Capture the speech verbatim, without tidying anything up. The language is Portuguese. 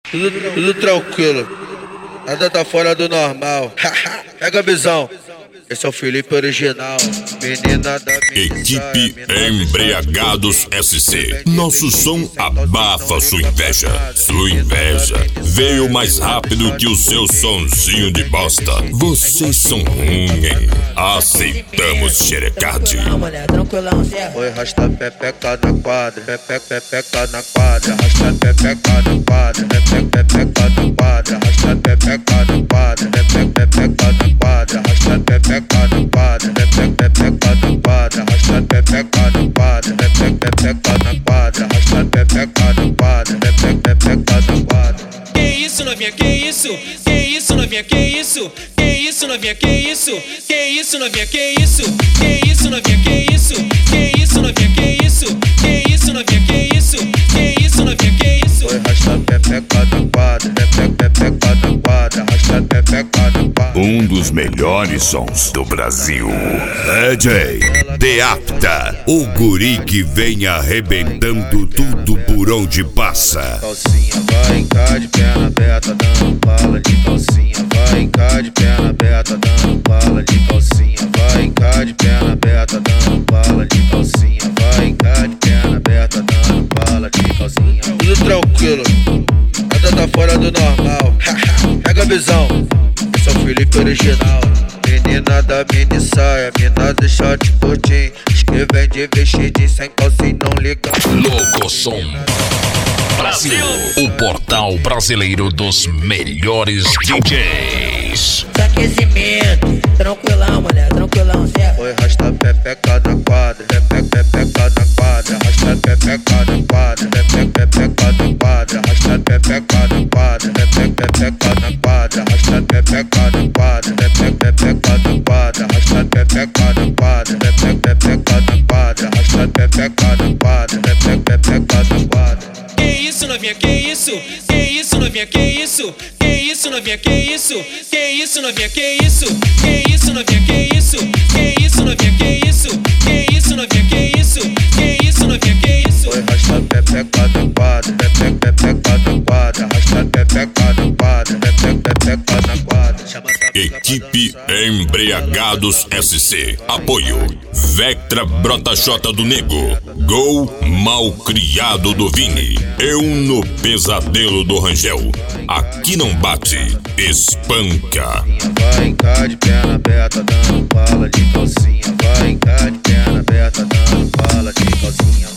Tudo, tudo tranquilo, nada tá fora do normal. Pega a visão, esse é o Felipe original. Menina da Equipe Embriagados S C. Nosso som abafa sua inveja. Sua inveja veio mais rápido que o seu sonzinho de bosta. Vocês são ruins. Aceitamos xerecade. Oi, rasta pepeca na quadra, pepeca, pepeca na quadra, rasta pepeca na quadra, pepeca, pepeca na quadra, rasta pepeca na quadra, pepeca, pepeca na quadra, rasta pepeca na quadra, pepeca, pepeca na quadra, rasta pepeca na quadra, pepeca, pepeca na quadra, rasta pepeca na quadra, pepeca, pepeca na quadra. Que isso, novinha, que isso? Que isso, novinha, que isso? Que isso, novinha, que isso? Que isso, novinha, que isso? Que isso, novinha, que isso? Que isso, novinha, que isso? Que isso, novinha, que isso? Que isso, novinha, que isso? Oi, rasta pepeca na quadra, pepeca, pepeca na quadra, rasta pepeca na quadra. Um dos melhores sons do Brasil. D J Deapta, o guri que vem arrebentando tudo por onde passa. Calcinha vai cá de perna aberta, dando bala de calcinha. Vai cá de perna aberta, dando bala de calcinha. Vai cá de perna aberta, dando bala de calcinha. Vai cá de perna aberta, dando bala de calcinha. Tudo tranquilo, nada tá fora do normal. Pega a visão, esse é o Felipe original. Menina da mini saia, mina deixa de curtir. Que vem de vestidinho sem calcinha, não liga. Logosom Brasil, o portal brasileiro dos melhores D Js. Aquecimento, tranquilão, mulher, tranquilão, certo? Oi, rasta pepeca na quadra, pepeca, pepeca na quadra, rasta pepeca na quadra, pepeca, pepeca na quadra, rasta pepeca na quadra, pepeca, pepeca na quadra, rasta pepeca na quadra, pepeca, pepeca na quadra, rasta pepeca na quadra, pepeca, pepeca na quadra, rasta pepeca na quadra, pepeca, pepeca na quadra. Que isso, novinha, que isso? Que isso, novinha, que isso? Que isso, novinha, que isso? Que isso, novinha, que isso? Que isso, novinha, que isso? Que isso, novinha, que isso? Que isso, novinha, que isso? Que isso, novinha, que isso? Oi, rasta pepeca na quadra, pepeca, pepeca na quadra, rasta pepeca na quadra, pepeca, pepeca na quadra. Equipe Embriagados S C. Apoio Vectra Brota-Xota do Nego, Gol Malcriado do Vini, Eu no Pesadelo do Rangel. Aqui não bate, espanca. Vai cá de perna aberta, dando bala de calcinha. Vai cá de perna aberta, dando bala de calcinha.